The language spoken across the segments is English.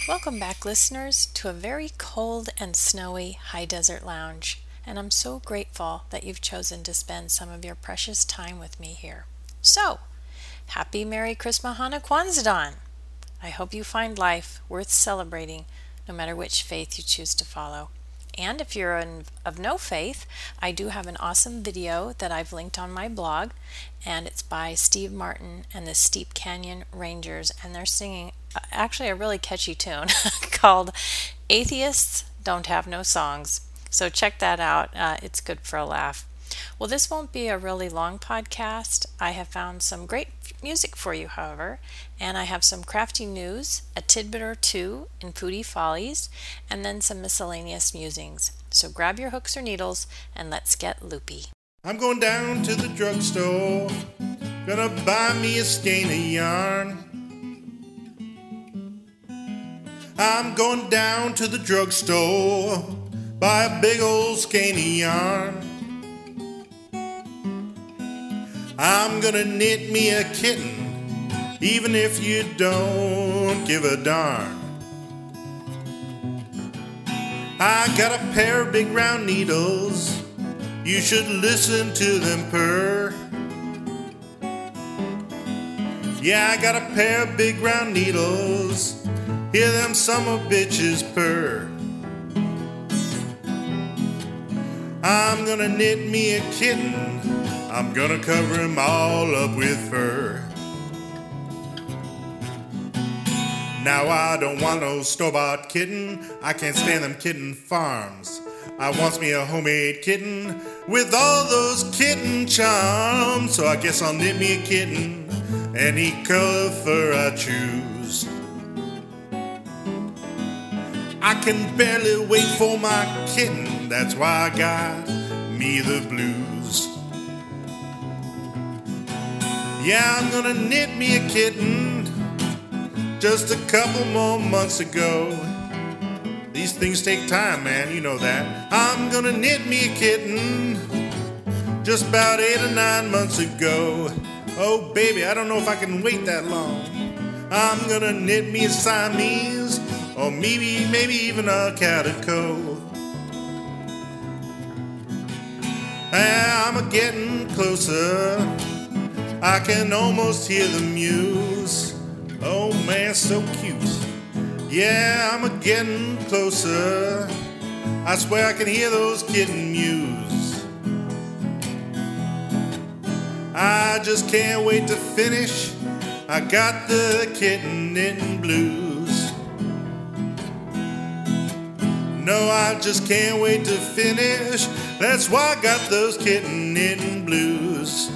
Welcome back, listeners, to a very cold and snowy high desert lounge, and I'm so grateful that you've chosen to spend some of your precious time with me here. So, happy Merry Christmas Hana Kwanzaa! I hope you find life worth celebrating no matter which faith you choose to follow. And if you're of no faith, I do have an awesome video that I've linked on my blog, and it's by Steve Martin and the Steep Canyon Rangers, and they're singing actually a really catchy tune called Atheists Don't Have No Songs. So check that out. It's good for a laugh. Well, this won't be a really long podcast. I have found some great music for you, however, and I have some crafty news, a tidbit or two in Foodie Follies, and then some miscellaneous musings. So grab your hooks or needles and let's get loopy. I'm going down to the drugstore, gonna buy me a skein of yarn. I'm going down to the drugstore, buy a big old skein of yarn. I'm gonna knit me a kitten, even if you don't give a darn. I got a pair of big round needles, you should listen to them purr. Yeah, I got a pair of big round needles, hear them summer bitches purr. I'm gonna knit me a kitten, I'm gonna cover him all up with fur. Now I don't want no store-bought kitten, I can't stand them kitten farms. I wants me a homemade kitten with all those kitten charms. So I guess I'll knit me a kitten, any color fur I choose. I can barely wait for my kitten, that's why I got me the blues. Yeah, I'm gonna knit me a kitten just a couple more months ago. These things take time, man, you know that. I'm gonna knit me a kitten just about 8 or 9 months ago. Oh, baby, I don't know if I can wait that long. I'm gonna knit me a Siamese, or maybe even a calico. I'm a-getting closer, I can almost hear the mews. Oh man, so cute. Yeah, I'm a-getting closer, I swear I can hear those kitten mews. I just can't wait to finish, I got the kitten knitting blues. No, I just can't wait to finish, that's why I got those kitten knitting blues.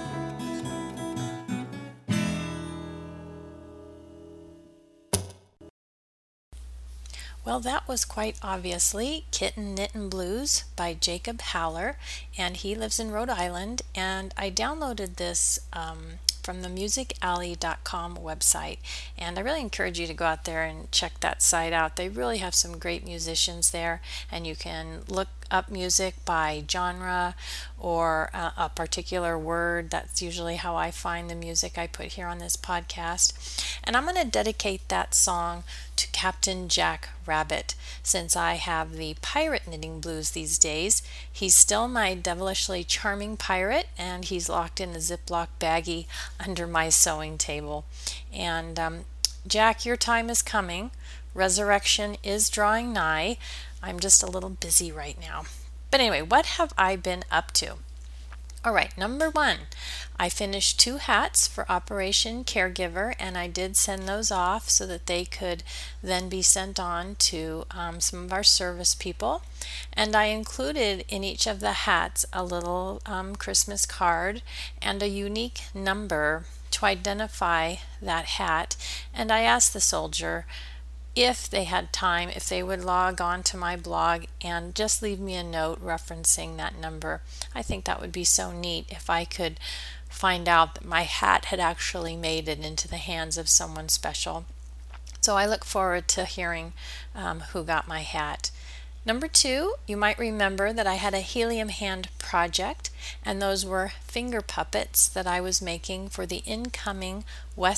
Well, that was quite obviously Kitten Knittin' Blues by Jacob Haller, and he lives in Rhode Island, and I downloaded this from the musicalley.com website, and I really encourage you to go out there and check that site out. They really have some great musicians there, and you can look up music by genre or a particular word. That's usually how I find the music I put here on this podcast. And I'm going to dedicate that song to Captain Jack Rabbit, since I have the pirate knitting blues these days. He's still my devilishly charming pirate, and he's locked in a Ziploc baggie under my sewing table. And Jack, your time is coming. Resurrection is drawing nigh. I'm just a little busy right now. But anyway, what have I been up to? All right, number one, I finished 2 hats for Operation Caregiver, and I did send those off so that they could then be sent on to some of our service people. And I included in each of the hats a little Christmas card and a unique number to identify that hat. And I asked the soldier if they had time, if they would log on to my blog and just leave me a note referencing that number. I think that would be so neat if I could find out that my hat had actually made it into the hands of someone special. So I look forward to hearing who got my hat. Number 2, you might remember that I had a helium hand project, and those were finger puppets that I was making for the incoming West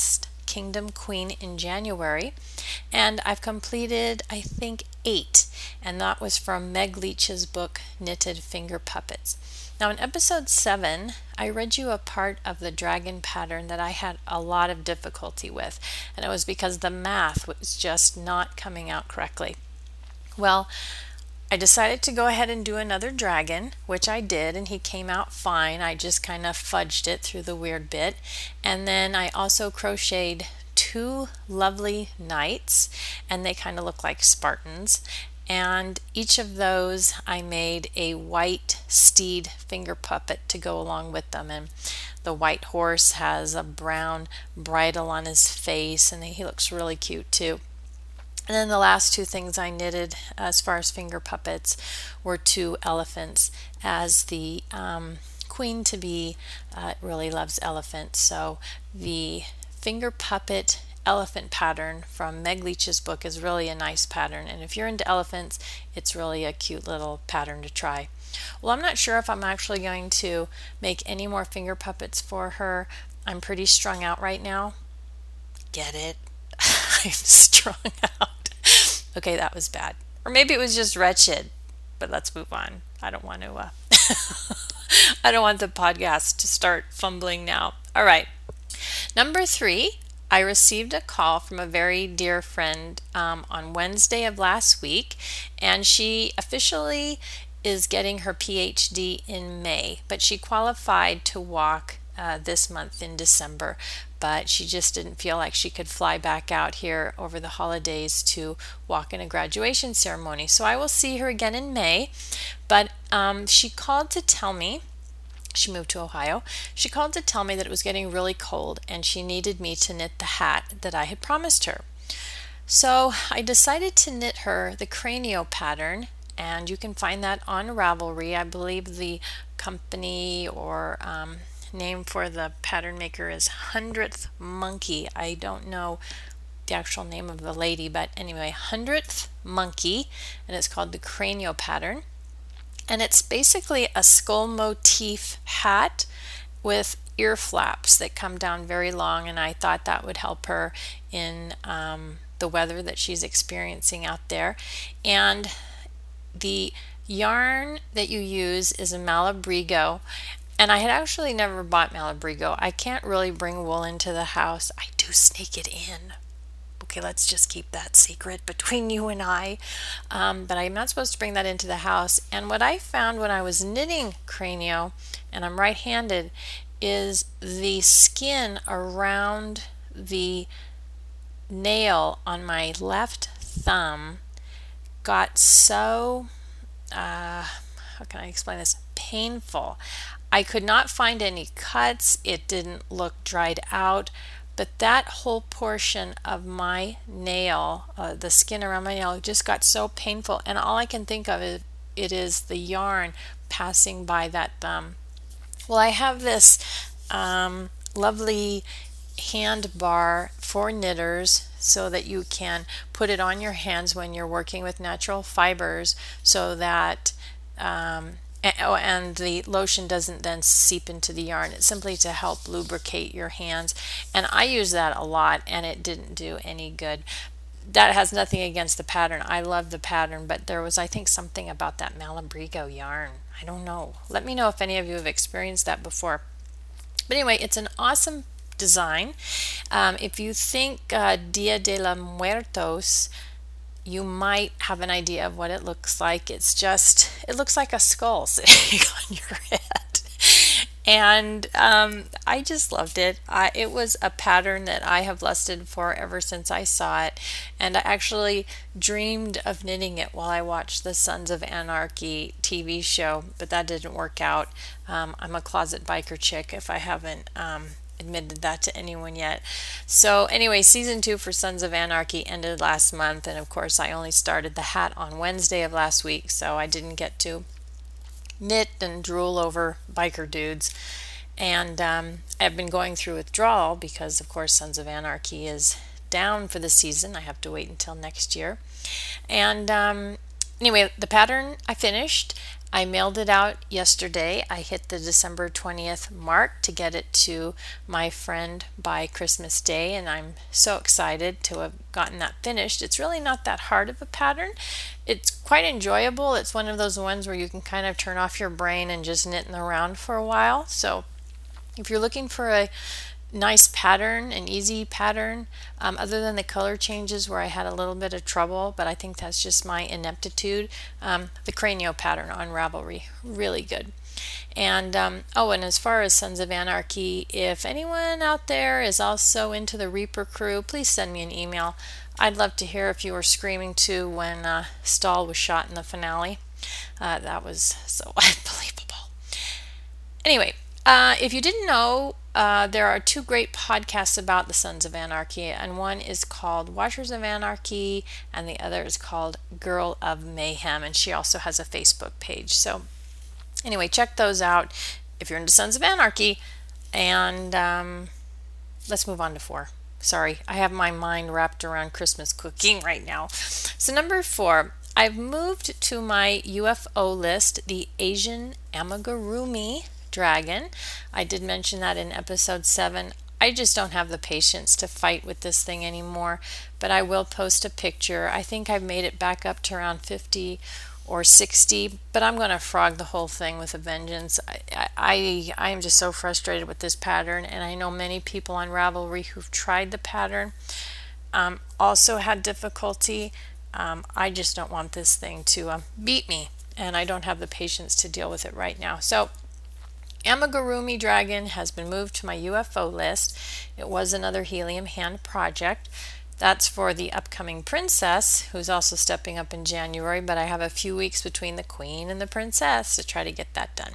Kingdom Queen in January, and I've completed, I think, 8, and that was from Meg Leach's book, Knitted Finger Puppets. Now in episode 7, I read you a part of the dragon pattern that I had a lot of difficulty with, and it was because the math was just not coming out correctly. Well, I decided to go ahead and do another dragon, which I did, and he came out fine. I just kind of fudged it through the weird bit. And then I also crocheted 2 lovely knights, and they kind of look like Spartans. And each of those I made a white steed finger puppet to go along with them. And the white horse has a brown bridle on his face, and he looks really cute too. And then the last 2 things I knitted as far as finger puppets were 2 elephants, as the queen-to-be really loves elephants. So the finger puppet elephant pattern from Meg Leach's book is really a nice pattern. And if you're into elephants, it's really a cute little pattern to try. Well, I'm not sure if I'm actually going to make any more finger puppets for her. I'm pretty strung out right now. Get it? I'm strung out. Okay, that was bad. Or maybe it was just wretched. But let's move on. I don't want to I don't want the podcast to start fumbling now. All right. Number 3, I received a call from a very dear friend on Wednesday of last week, and she officially is getting her PhD in May, but she qualified to walk this month in December, but she just didn't feel like she could fly back out here over the holidays to walk in a graduation ceremony. So I will see her again in May, but she called to tell me, she moved to Ohio, she called to tell me that it was getting really cold and she needed me to knit the hat that I had promised her. So I decided to knit her the Cranio pattern, and you can find that on Ravelry. I believe the company or name for the pattern maker is 100th Monkey. I don't know the actual name of the lady, but anyway, 100th Monkey, and it's called the Cranio pattern. And it's basically a skull motif hat with ear flaps that come down very long, and I thought that would help her in the weather that she's experiencing out there. And the yarn that you use is a Malabrigo, and I had actually never bought Malabrigo. I can't really bring wool into the house. I do sneak it in. Okay, let's just keep that secret between you and I. But I'm not supposed to bring that into the house. And what I found when I was knitting Cranio, and I'm right-handed, is the skin around the nail on my left thumb got so, how can I explain this, painful. I could not find any cuts. It didn't look dried out. But that whole portion of my nail, the skin around my nail, just got so painful. And all I can think of is it is the yarn passing by that thumb. Well, I have this lovely hand bar for knitters so that you can put it on your hands when you're working with natural fibers, so that and the lotion doesn't then seep into the yarn. It's simply to help lubricate your hands, and I use that a lot, and it didn't do any good. That has nothing against the pattern. I love the pattern, but there was, I think, something about that Malabrigo yarn. I don't know. Let me know if any of you have experienced that before. But anyway, it's an awesome design. If you think Dia de los Muertos, you might have an idea of what it looks like. It's just, it looks like a skull sitting on your head. And I just loved it. It was a pattern that I have lusted for ever since I saw it. And I actually dreamed of knitting it while I watched the Sons of Anarchy TV show, but that didn't work out. I'm a closet biker chick, if I haven't admitted that to anyone yet. So anyway, season 2 for Sons of Anarchy ended last month, and of course I only started the hat on Wednesday of last week, so I didn't get to knit and drool over biker dudes. And I've been going through withdrawal because of course Sons of Anarchy is down for the season. I have to wait until next year. And anyway, the pattern I finished. I mailed it out yesterday. I hit the December 20th mark to get it to my friend by Christmas Day, and I'm so excited to have gotten that finished. It's really not that hard of a pattern. It's quite enjoyable. It's one of those ones where you can kind of turn off your brain and just knit in the round for a while. So if you're looking for a nice pattern, an easy pattern, other than the color changes where I had a little bit of trouble, but I think that's just my ineptitude. The Cranio pattern on Ravelry, really good. And and as far as Sons of Anarchy, if anyone out there is also into the Reaper crew, please send me an email. I'd love to hear if you were screaming too when Stahl was shot in the finale. That was so unbelievable. Anyway, if you didn't know, there are two great podcasts about the Sons of Anarchy, and one is called Watchers of Anarchy, and the other is called Girl of Mayhem, and she also has a Facebook page. So anyway, check those out if you're into Sons of Anarchy, and let's move on to 4. Sorry, I have my mind wrapped around Christmas cooking right now. So number 4, I've moved to my UFO list the Asian amigurumi dragon. I did mention that in episode 7. I just don't have the patience to fight with this thing anymore, but I will post a picture. I think I've made it back up to around 50 or 60, but I'm going to frog the whole thing with a vengeance. I am just so frustrated with this pattern, and I know many people on Ravelry who've tried the pattern also had difficulty. I just don't want this thing to beat me, and I don't have the patience to deal with it right now. So Amigurumi Dragon has been moved to my UFO list. It was another Helium Hand project. That's for the upcoming princess, who's also stepping up in January, but I have a few weeks between the queen and the princess to try to get that done.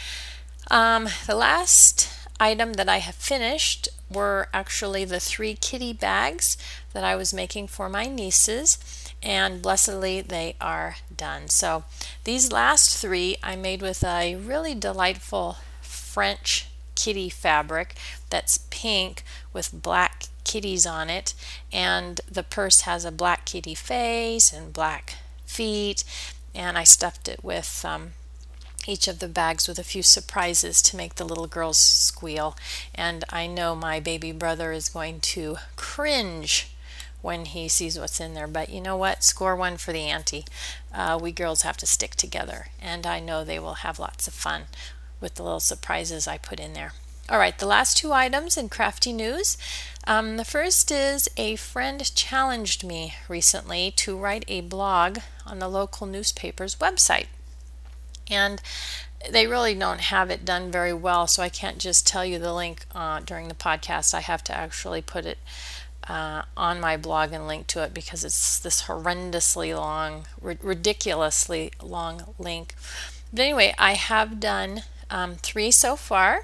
The last item that I have finished were actually the 3 kitty bags that I was making for my nieces, and blessedly they are done. So these last 3 I made with a really delightful French kitty fabric that's pink with black kitties on it, and the purse has a black kitty face and black feet, and I stuffed it with each of the bags with a few surprises to make the little girls squeal. And I know my baby brother is going to cringe when he sees what's in there, but you know what? Score 1 for the auntie. We girls have to stick together, and I know they will have lots of fun with the little surprises I put in there. All right, the last 2 items in crafty news. The first is a friend challenged me recently to write a blog on the local newspaper's website. And they really don't have it done very well, so I can't just tell you the link during the podcast. I have to actually put it on my blog and link to it because it's this horrendously long, ridiculously long link. But anyway, I have done 3 so far,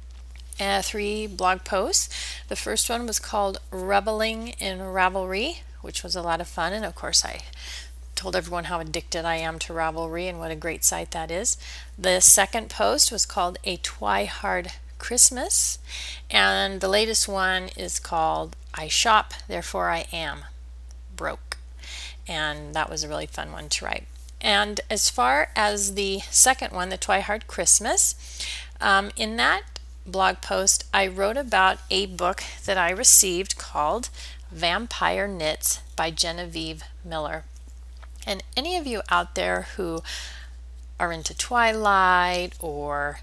3 blog posts. The first one was called Reveling in Ravelry, which was a lot of fun, and of course I told everyone how addicted I am to Ravelry and what a great site that is. The second post was called A Twihard Christmas, and the latest one is called I Shop, Therefore I Am Broke, and that was a really fun one to write. And as far as the second one, the Twihard Christmas, in that blog post I wrote about a book that I received called Vampire Knits by Genevieve Miller. And any of you out there who are into Twilight or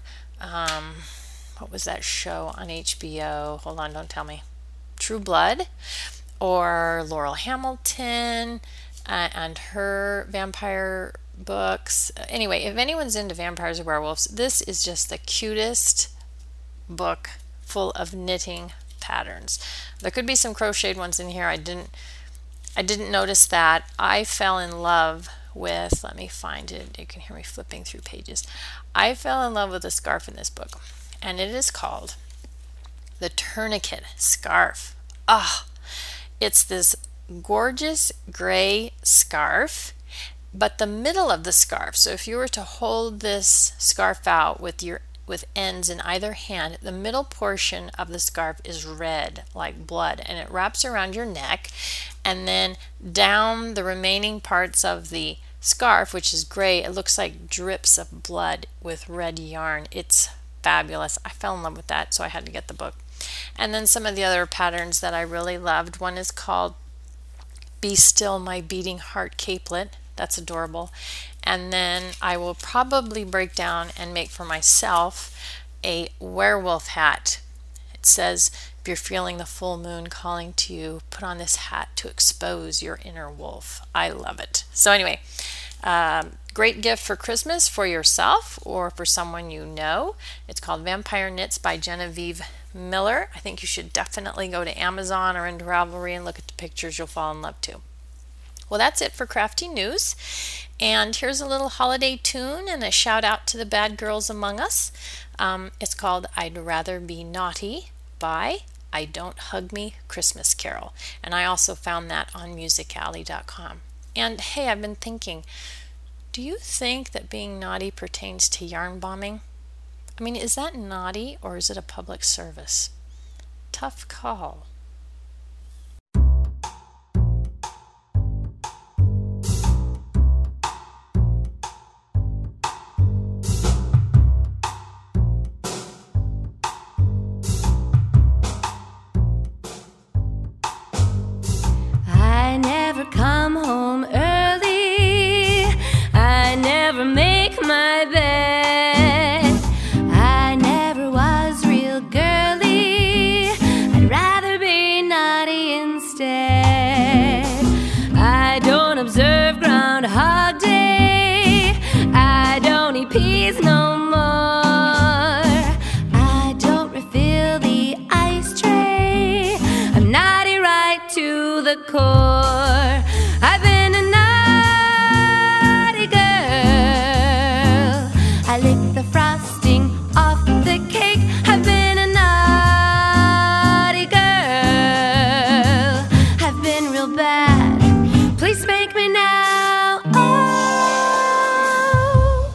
what was that show on HBO? Hold on, don't tell me. True Blood, or Laurel Hamilton and her vampire books. Anyway, if anyone's into vampires or werewolves, this is just the cutest book full of knitting patterns. There could be some crocheted ones in here. I didn't notice that. I fell in love with, let me find it. You can hear me flipping through pages. I fell in love with a scarf in this book, and it is called the Tourniquet Scarf. It's this gorgeous gray scarf, but the middle of the scarf, so if you were to hold this scarf out with ends in either hand, the middle portion of the scarf is red like blood, and it wraps around your neck, and then down the remaining parts of the scarf, which is gray. It looks like drips of blood with red yarn. It's fabulous. I fell in love with that, so I had to get the book. And then some of the other patterns that I really loved. One is called Be Still My Beating Heart Capelet. That's adorable. And then I will probably break down and make for myself a werewolf hat. It says, if you're feeling the full moon calling to you, put on this hat to expose your inner wolf. I love it. So anyway, great gift for Christmas for yourself or for someone you know. It's called Vampire Knits by Genevieve Miller. I think you should definitely go to Amazon or into Ravelry and look at the pictures. You'll fall in love too. Well, that's it for Crafty News. And here's a little holiday tune and a shout out to the bad girls among us. It's called I'd Rather Be Naughty by I Don't Hug Me Christmas Carol. And I also found that on musicalley.com. And hey, I've been thinking, do you think that being naughty pertains to yarn bombing? I mean, is that naughty or is it a public service? Tough call. I never come home early. I never make my bed. I never was real girly. I'd rather be naughty instead. I don't observe Groundhog Day. I don't eat peas no more. I don't refill the ice tray. I'm naughty right to the core. I've been a naughty girl. I lick the frosting off the cake. I've been a naughty girl. I've been real bad. Please spank me now. Oh.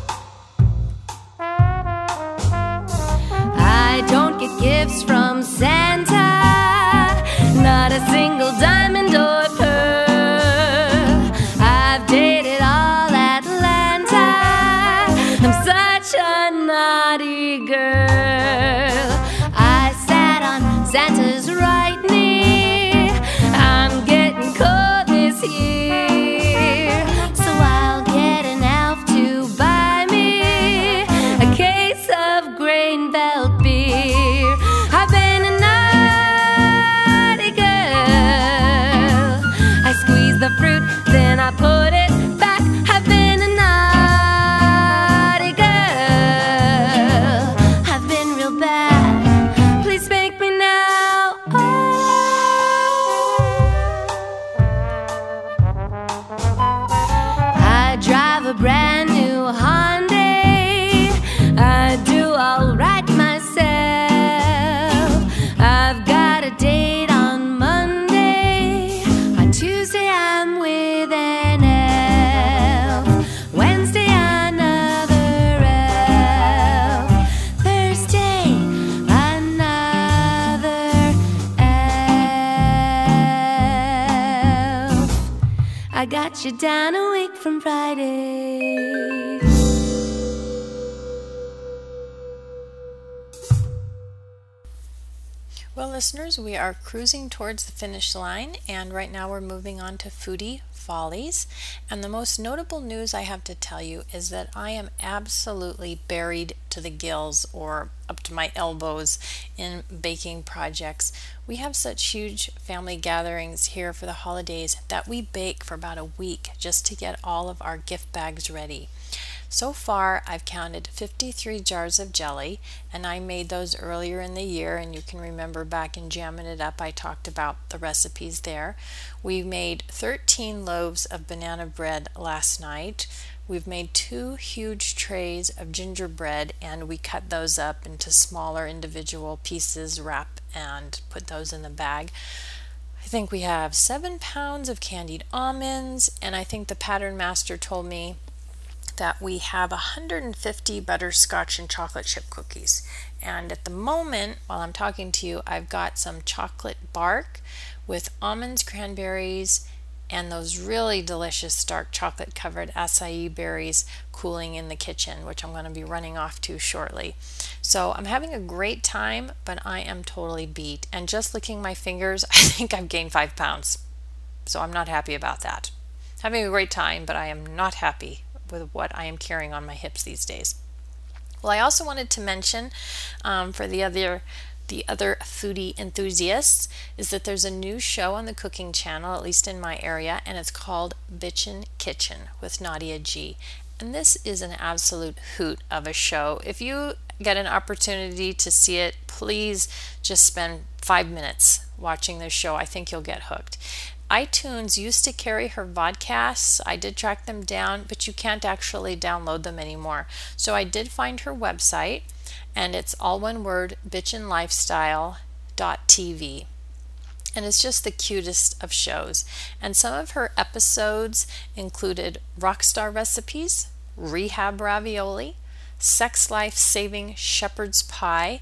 I don't get gifts from Santa. Not a single diamond or pearl. I've dated all Atlanta. I'm such a naughty girl. I sat on Santa's right knee. I'm getting cold this year, so I'll get an elf to buy me a case of grain belt beer. I've been a naughty girl. I squeeze the fruit, then I put it back. I've been a naughty girl. I've been real bad. Please spank me now. Oh. I drive a brand new Hyundai. I do all right myself. I've got a date on Monday. On Tuesday I'm with an elf. Wednesday another elf. Thursday another elf. I got you down a week from Friday. Well, listeners, we are cruising towards the finish line, and right now we're moving on to Foodie Follies. And the most notable news I have to tell you is that I am absolutely buried to the gills or up to my elbows in baking projects. We have such huge family gatherings here for the holidays that we bake for about a week just to get all of our gift bags ready. So far, I've counted 53 jars of jelly, and I made those earlier in the year, and you can remember back in Jamming It Up, I talked about the recipes there. We made 13 loaves of banana bread last night. We've made 2 huge trays of gingerbread, and we cut those up into smaller individual pieces, wrap, and put those in the bag. I think we have 7 pounds of candied almonds, and I think the pattern master told me that we have 150 butterscotch and chocolate chip cookies. And at the moment, while I'm talking to you, I've got some chocolate bark with almonds, cranberries, and those really delicious dark chocolate covered acai berries cooling in the kitchen, which I'm going to be running off to shortly. So I'm having a great time, but I am totally beat. And just licking my fingers, I think I've gained 5 pounds. So I'm not happy about that. Having a great time, but I am not happy with what I am carrying on my hips these days. Well, I also wanted to mention for the other foodie enthusiasts is that there's a new show on the cooking channel, at least in my area, and it's called Bitchin' Kitchen with Nadia G. And this is an absolute hoot of a show. If you get an opportunity to see it, please just spend 5 minutes watching this show. I think you'll get hooked. iTunes used to carry her vodcasts. I did track them down, but you can't actually download them anymore. So I did find her website, and it's all one word, bitchinlifestyle.tv. And it's just the cutest of shows. And some of her episodes included rockstar recipes, rehab ravioli, sex life saving shepherd's pie.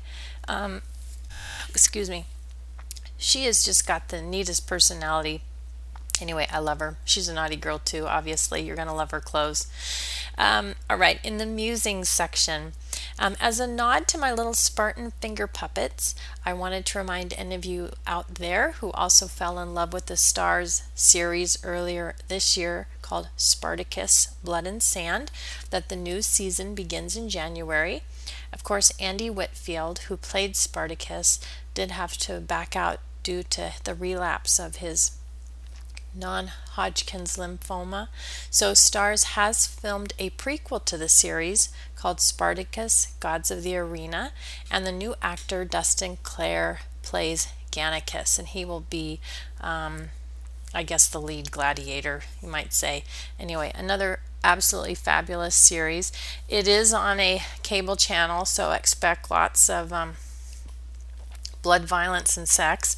She has just got the neatest personality. Anyway, I love her. She's a naughty girl too, obviously. You're going to love her clothes. All right, in the musings section, as a nod to my little Spartan finger puppets, I wanted to remind any of you out there who also fell in love with the Stars series earlier this year called Spartacus, Blood and Sand, that the new season begins in January. Of course, Andy Whitfield, who played Spartacus, did have to back out due to the relapse of his non-Hodgkin's lymphoma. So Stars has filmed a prequel to the series called Spartacus, Gods of the Arena, and the new actor Dustin Clare plays Gannicus, and he will be I guess the lead gladiator, you might say. Anyway, another absolutely fabulous series. It is on a cable channel, so expect lots of blood, violence, and sex.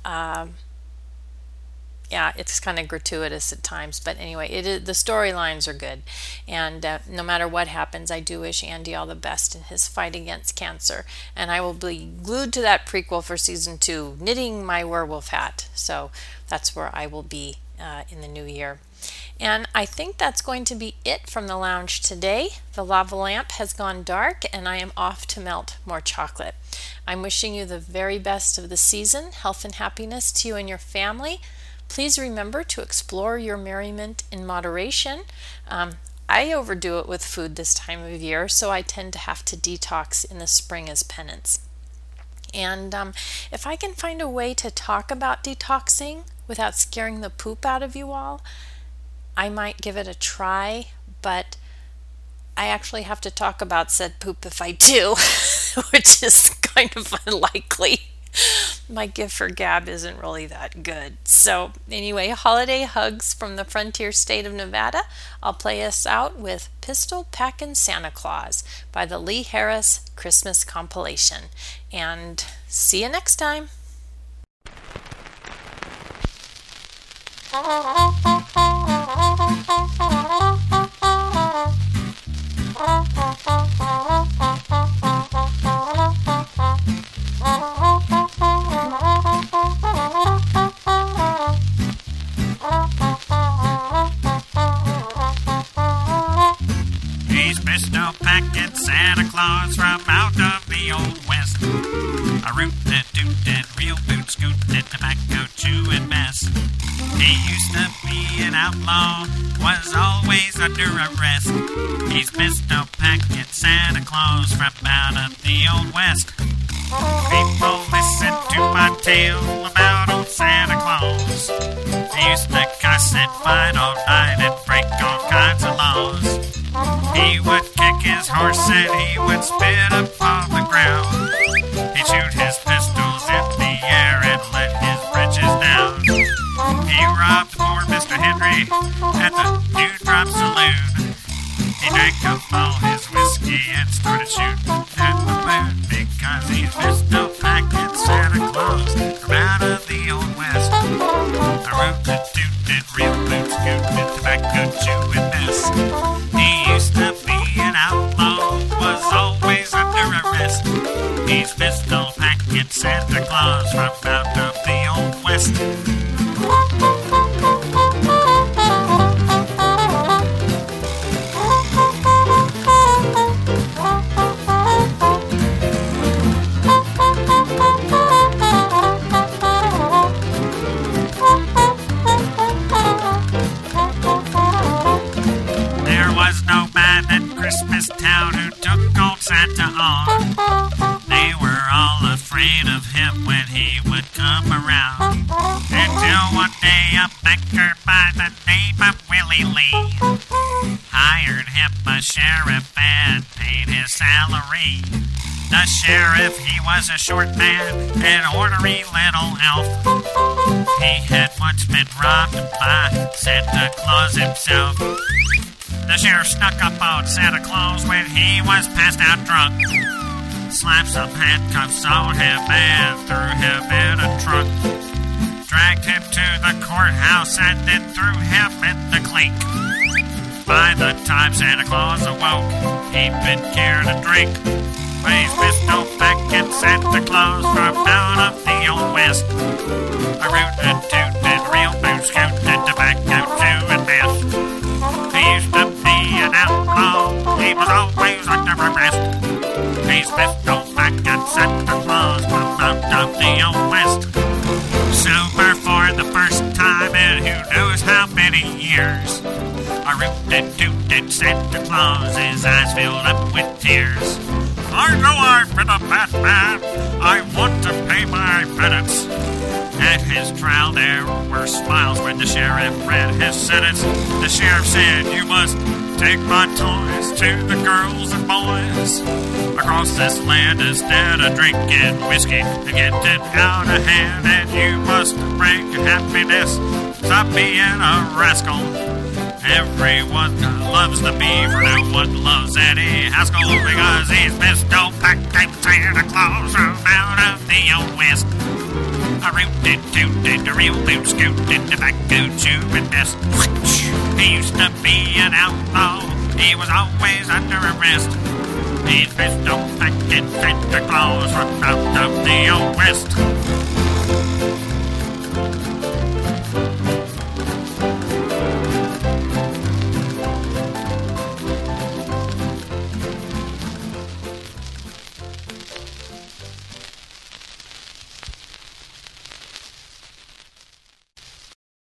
Yeah, it's kind of gratuitous at times, but anyway, the storylines are good, and no matter what happens, I do wish Andy all the best in his fight against cancer, and I will be glued to that prequel for season 2, knitting my werewolf hat. So that's where I will be in the new year. And I think that's going to be it from the lounge today. The lava lamp has gone dark, and I am off to melt more chocolate. I'm wishing you the very best of the season, health and happiness to you and your family. Please remember to explore your merriment in moderation. I overdo it with food this time of year, so I tend to have to detox in the spring as penance. And if I can find a way to talk about detoxing without scaring the poop out of you all, I might give it a try, but I actually have to talk about said poop if I do, which is kind of unlikely. My gift for gab isn't really that good. So anyway, holiday hugs from the frontier state of Nevada. I'll play us out with Pistol Packin' Santa Claus by the Lee Harris Christmas compilation. And see you next time. Pistol packing Santa Claus from out of the old west. A rootin' tootin', real boot scootin', tobacco chewing mess. He used to be an outlaw, was always under arrest. He's pistol packing Santa Claus from out of the old west. People listen to my tale about old Santa Claus. He used to cuss and fight all night and break all kinds of laws. He would kick his horse and he would spit up on the ground. He'd shoot his pistols in the air and let his britches down. He robbed poor Mr. Henry at the Dewdrop Saloon. He drank up all his whiskey and started shooting at the moon because he's pistol packing Santa Claus from out of the old west. A rootin' real boot scootin', tobacco chewing mess. He used to be an outlaw, was always under arrest. He's pistol packing Santa Claus from out of the old west. Christmas town who took old Santa on. They were all afraid of him when he would come around. Until one day a banker by the name of Willie Lee hired him a sheriff and paid his salary. The sheriff, he was a short man, an ornery little elf. He had once been robbed by Santa Claus himself. The sheriff snuck up on Santa Claus when he was passed out drunk, slapped some handcuffs on him and threw him in a trunk, dragged him to the courthouse and then threw him in the clink. By the time Santa Claus awoke, he'd been cured a drink. But he's missed no back in Santa Claus from out of the old West. A rootin' tootin', real boot scootin', tobacco chewin' mess. He used to be an outlaw, he was always under arrest. He's missed no back in Santa Claus from out of the old West. Sober for the first time in who knows how many years. A rootin' tootin' Santa Claus, his eyes filled up with tears. I know I've been a bad man. I want to pay my penance. At his trial there were smiles when the sheriff read his sentence. The sheriff said, you must take my toys to the girls and boys across this land instead of drinking whiskey and getting out of hand. And you must bring happiness, stop being a rascal. Everyone loves the beaver, no one loves Eddie Haskell because he's missed no back in Santa Claus from out of the old West. A rootin' tootin', a real boot scootin', tobacco chewin' mess. He used to be an outlaw, he was always under arrest. He's missed no back in Santa Claus from out of the old West.